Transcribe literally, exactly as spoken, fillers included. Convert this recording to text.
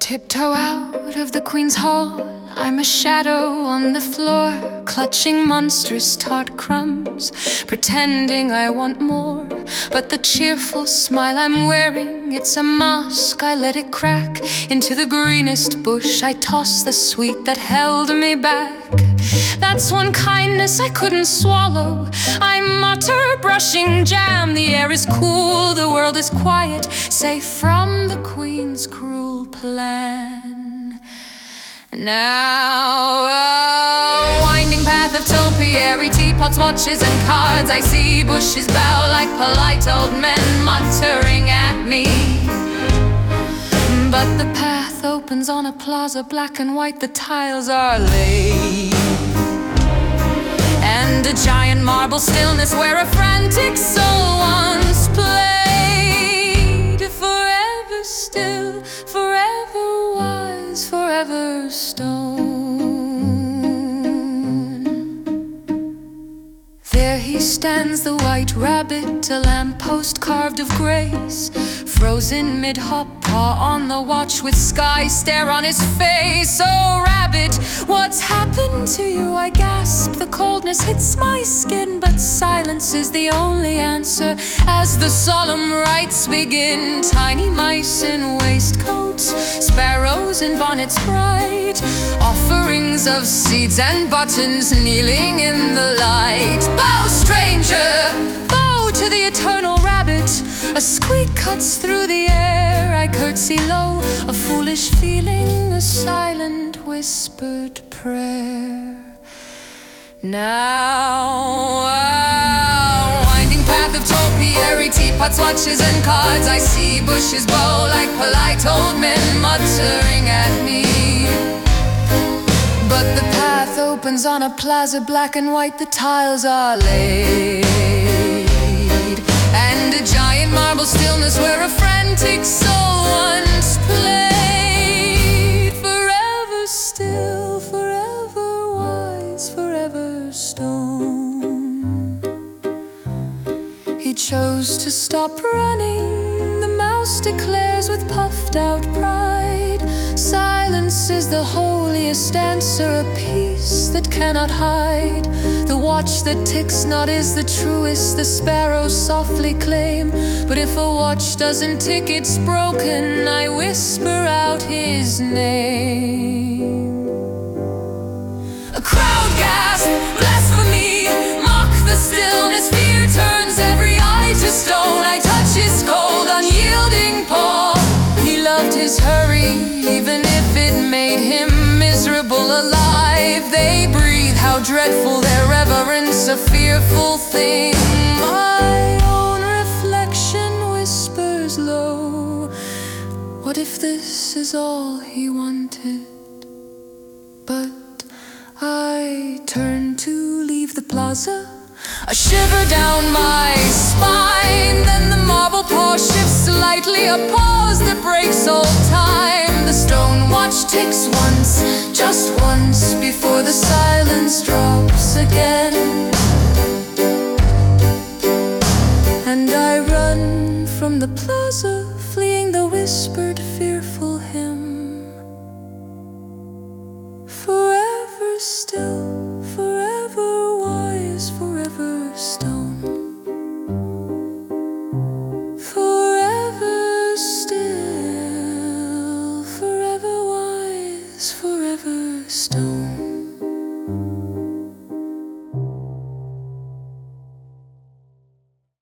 Tiptoe out of the Queen's Hall, I'm a shadow on the floor, clutching monstrous tart crumbs, pretending I want more. But the cheerful smile I'm wearing, it's a mask. I let it crack into the greenest bush. I toss the sweet that held me back. That's one kindness I couldn't swallow. I mutter, brushing jam. The air is cool, the world is quiet, safe from the Queen's cruel plan. Now a winding path of topiary, teapots, watches and cards. I see bushes bow like polite old men muttering at me. But the path opens on a plaza, black and white, the tiles are laid, and a giant marble stillness where a frantic soul once played. Forever still, forever wise, forever stone. There he stands, the white rabbit, a lamppost carved of grace, frozen mid-hop, paw on the watch with sky stare on his face. Oh rabbit, what's happened to you? I gasp, the coldness hits my skin, but silence is the only answer as the solemn rites begin. Tiny mice in waistcoats, sparrows in bonnets bright, offerings of seeds and buttons kneeling in the light. Bow, stranger, bow to the eternal rabbit. A squeak cuts through the air, I curtsy low, a foolish feeling, a silent whispered prayer. Now a winding path of topiary, teapots, watches and cards. I see bushes bow like polite old men muttering at me. But the path opens on a plaza, black and white, the tiles are laid, and a giant marble stillness where a frantic soul once played. Forever still, forever wise, forever stone. He chose to stop running, the mouse declares with puffed out pride. Silence is the holiest answer, a peace that cannot hide. The watch that ticks not is the truest, the sparrows softly claim. But if a watch doesn't tick, it's broken. I whisper out his name. A crowd gasp, blasphemy, mock the stillness. Fear turns every eye to stone. I touch his cold, unyielding paw. He loved his hurry, even if it made him miserable. Alive, they breathe, how dreadful their reverence, a fearful thing. My own reflection whispers low, what if this is all he wanted? But I turn to leave the plaza, a shiver down my spine. Then the marble paw shifts slightly, a pause that breaks all time. The stone watch ticks once, just once, before the silence drops again. And I run from the plaza, fleeing the whispered fearful hymn. Forever still, forever wise, forever stone. Forever still, forever wise, forever stone.